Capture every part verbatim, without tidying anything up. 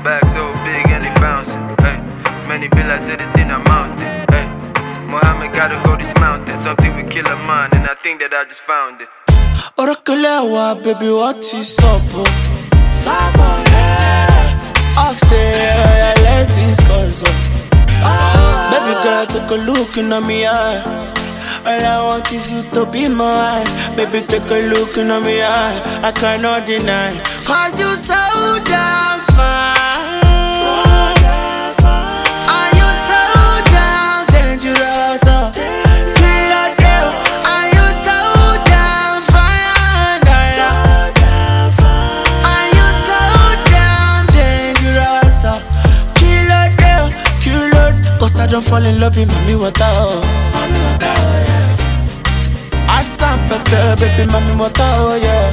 Back so big and they bouncing. Hey, many villas said it in a mountain. Hey, Muhammad gotta go this mountain. Something will kill a man, and I think that I just found it. Orokelewa, baby, what is up? Sabo, yeah. Ask there, let this console. Baby girl, take a look in me eye. All I want is you to be mine. Baby, take a look in me eye. I cannot deny. Cause you so damn fine. Are you so damn dangerous? Killer girl, are you so damn fine? Are you so damn dangerous? Killer girl, killer. Cause I don't fall in love with mommy water. I sound better, baby, mommy water, oh yeah.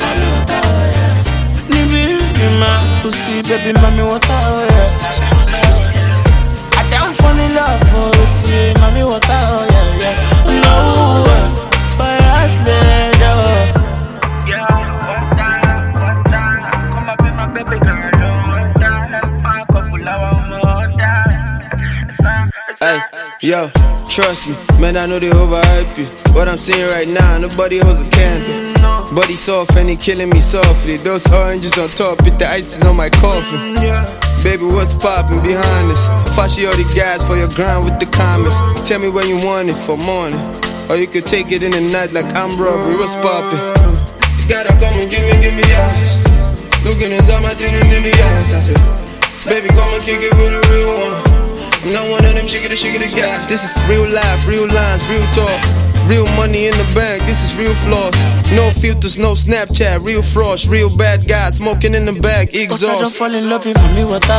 Nibi, nima, pussy, baby, mommy water, oh yeah. I don't fall in love for it, yeah, mommy water, oh yeah, yeah. No, but I swear, oh. Yeah, one time, one time, come up in my baby girl, one time, a couple hours, one time. Hey, yo. Trust me, man, I know they overhype you. What I'm saying right now, nobody holds a candle. Body soft and he killing me softly. Those oranges on top, with the icing on my coffin. Baby, what's poppin' behind us? Fashi all the guys for your grind with the comments. Tell me when you want it for morning, or you could take it in the night like I'm robbery. What's poppin'? You gotta come and give me, give me eyes. Looking inside my thing in the eyes. I said, baby, come and kick it with a real one. I'm not one of them shiggy shiggy guys. This is real life, real lines, real talk. Real money in the bank, this is real floss. No filters, no Snapchat, real frost. Real bad guys, smoking in the bag, exhaust. Cause I don't fall in love with mommy water.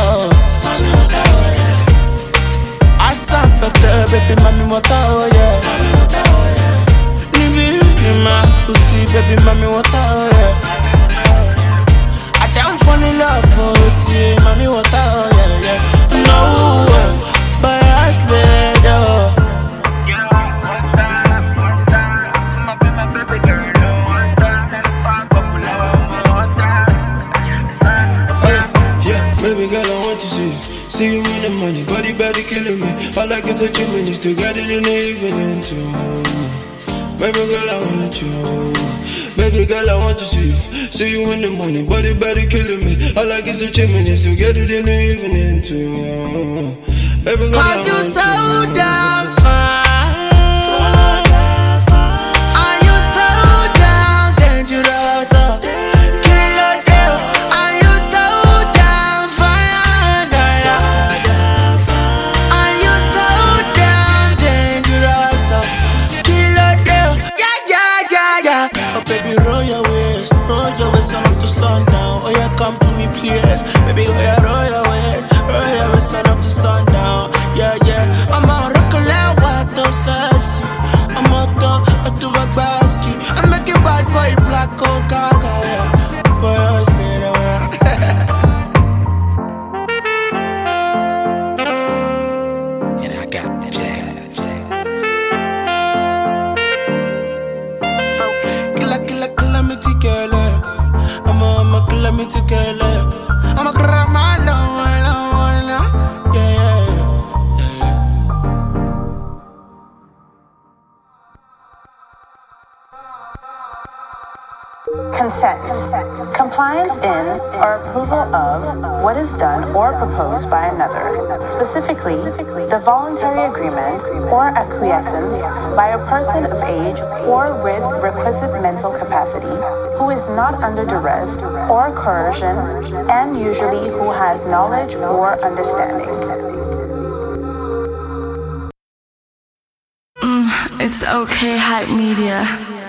I sound better, baby, mommy water, oh yeah. Nibi, nima, pussy, baby, mommy water, oh yeah. I don't fall in love for it, yeah, mommy water, oh yeah, yeah. No, but I swear, oh. Yeah, one time, one time, come up in my baby girl, one time, a couple hours, one time. Hey, yeah, baby girl, I want to see you. See you in the money, body, body killing me. All I can touch you minutes to get it in the evening too. Baby girl, I want you. Baby girl, I want to see you. See you in the morning, body, body killing me. All I can touch you minutes to get it in the evening too. Baby girl, cause you so damn fine. Are you so damn dangerous? Killer girl, are you so damn fine? Are you so damn dangerous? Killer girl, yeah, yeah, yeah, yeah. Oh baby, roll your waist, roll your waist on up to sundown. Oh yeah, come to me please. Baby, oh yeah, roll your waist, roll your waist on up to sundown. Yeah, yeah, I'm a rock'n'roll, what the sassy. I'm a dog, I do a basket. I'm making bad boy black coca, yeah. Boy, I was later, and I got the jazz. Killer, killer, killer me together. I'm a, I'm a killer me together. I'm a grandma, yeah, yeah. Consent. Compliance in or approval of what is done or proposed by another, specifically the voluntary agreement or acquiescence by a person of age or with requisite mental capacity who is not under duress or coercion and usually who has knowledge or understanding. Mm, it's okay, Hype Media.